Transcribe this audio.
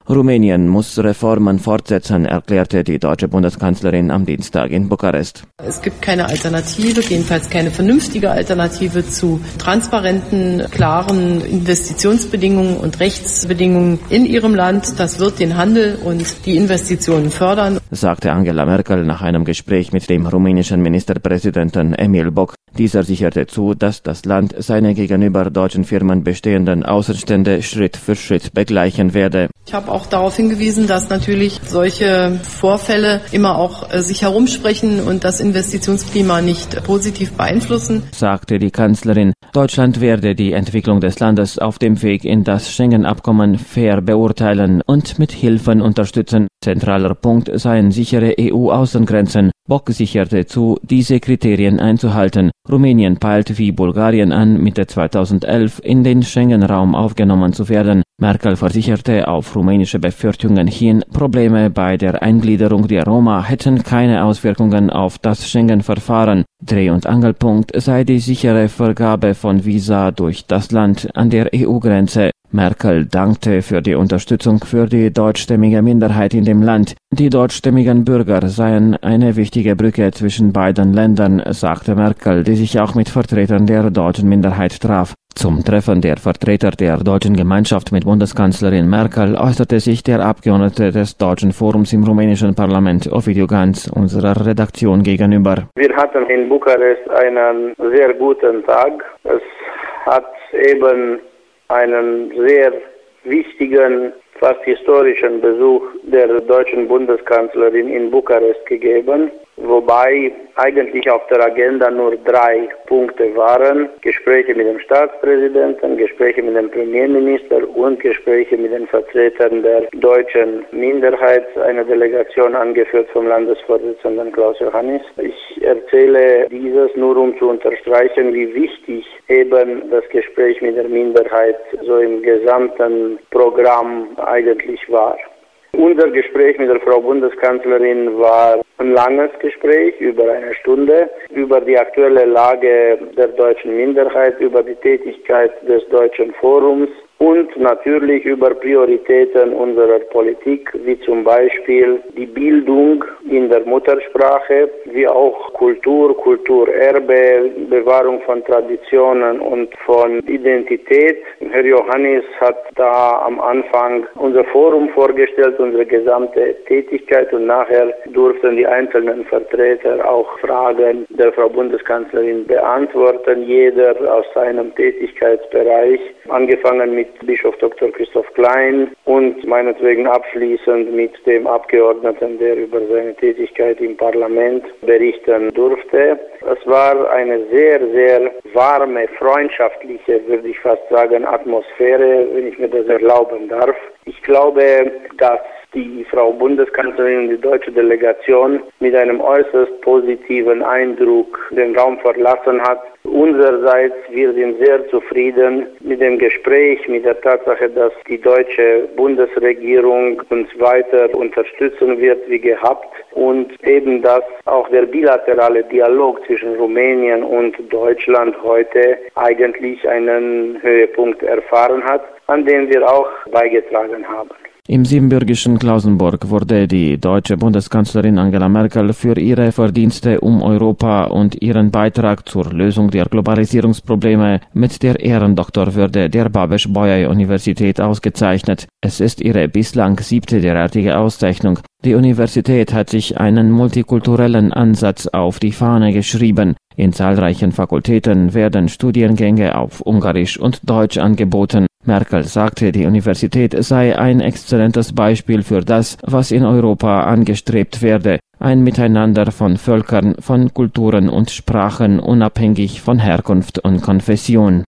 Rumänien muss Reformen fortsetzen, erklärte die deutsche Bundeskanzlerin am Dienstag in Bukarest. Es gibt keine Alternative, jedenfalls keine vernünftige Alternative zu transparenten, klaren Investitionsbedingungen und Rechtsbedingungen in ihrem Land. Das wird den Handel und die Investitionen fördern, sagte Angela Merkel nach einem Gespräch mit dem rumänischen Ministerpräsidenten Emil Boc. Dieser sicherte zu, dass das Land seine gegenüber deutschen Firmen bestehenden Außenstände Schritt für Schritt begleichen werde. Ich habe auch darauf hingewiesen, dass natürlich solche Vorfälle immer auch sich herumsprechen und das Investitionsklima nicht positiv beeinflussen, sagte die Kanzlerin. Deutschland werde die Entwicklung des Landes auf dem Weg in das Schengen-Abkommen fair beurteilen und mit Hilfen unterstützen. Zentraler Punkt seien sichere EU-Außengrenzen. Boc sicherte zu, diese Kriterien einzuhalten. Rumänien peilt wie Bulgarien an, Mitte 2011 in den Schengen-Raum aufgenommen zu werden. Merkel versicherte auf rumänische Befürchtungen hin, Probleme bei der Eingliederung der Roma hätten keine Auswirkungen auf das Schengen-Verfahren. Dreh- und Angelpunkt sei die sichere Vergabe von Visa durch das Land an der EU-Grenze. Merkel dankte für die Unterstützung für die deutschstämmige Minderheit in dem Land. Die deutschstämmigen Bürger seien eine wichtige Brücke zwischen beiden Ländern, sagte Merkel, die sich auch mit Vertretern der deutschen Minderheit traf. Zum Treffen der Vertreter der deutschen Gemeinschaft mit Bundeskanzlerin Merkel äußerte sich der Abgeordnete des Deutschen Forums im rumänischen Parlament, Ovidiu Ganz, unserer Redaktion gegenüber. Wir hatten in Bukarest einen sehr guten Tag. Es hat eben einen sehr wichtigen, fast historischen Besuch der deutschen Bundeskanzlerin in Bukarest gegeben, wobei eigentlich auf der Agenda nur 3 Punkte waren: Gespräche mit dem Staatspräsidenten, Gespräche mit dem Premierminister und Gespräche mit den Vertretern der deutschen Minderheit, eine Delegation angeführt vom Landesvorsitzenden Klaus Johannis. Ich erzähle dieses nur, um zu unterstreichen, wie wichtig eben das Gespräch mit der Minderheit so im gesamten Programm eigentlich war. Unser Gespräch mit der Frau Bundeskanzlerin war ein langes Gespräch, über eine Stunde, über die aktuelle Lage der deutschen Minderheit, über die Tätigkeit des Deutschen Forums und natürlich über Prioritäten unserer Politik, wie zum Beispiel die Bildung in der Muttersprache, wie auch Kultur, Kulturerbe, Bewahrung von Traditionen und von Identität. Herr Johannis hat da am Anfang unser Forum vorgestellt, unsere gesamte Tätigkeit, und nachher durften die einzelnen Vertreter auch Fragen der Frau Bundeskanzlerin beantworten, jeder aus seinem Tätigkeitsbereich, angefangen mit Bischof Dr. Christoph Klein und meinetwegen abschließend mit dem Abgeordneten, der über seine Tätigkeit im Parlament berichten durfte. Es war eine sehr, sehr warme, freundschaftliche, würde ich fast sagen, Atmosphäre, wenn ich mir das erlauben darf. Ich glaube, dass die Frau Bundeskanzlerin und die deutsche Delegation mit einem äußerst positiven Eindruck den Raum verlassen hat. Unsererseits, wir sind sehr zufrieden mit dem Gespräch, mit der Tatsache, dass die deutsche Bundesregierung uns weiter unterstützen wird wie gehabt, und eben, dass auch der bilaterale Dialog zwischen Rumänien und Deutschland heute eigentlich einen Höhepunkt erfahren hat, an dem wir auch beigetragen haben. Im siebenbürgischen Klausenburg wurde die deutsche Bundeskanzlerin Angela Merkel für ihre Verdienste um Europa und ihren Beitrag zur Lösung der Globalisierungsprobleme mit der Ehrendoktorwürde der Babeş-Bolyai-Universität ausgezeichnet. Es ist ihre bislang 7. derartige Auszeichnung. Die Universität hat sich einen multikulturellen Ansatz auf die Fahne geschrieben. In zahlreichen Fakultäten werden Studiengänge auf Ungarisch und Deutsch angeboten. Merkel sagte, die Universität sei ein exzellentes Beispiel für das, was in Europa angestrebt werde. Ein Miteinander von Völkern, von Kulturen und Sprachen, unabhängig von Herkunft und Konfession.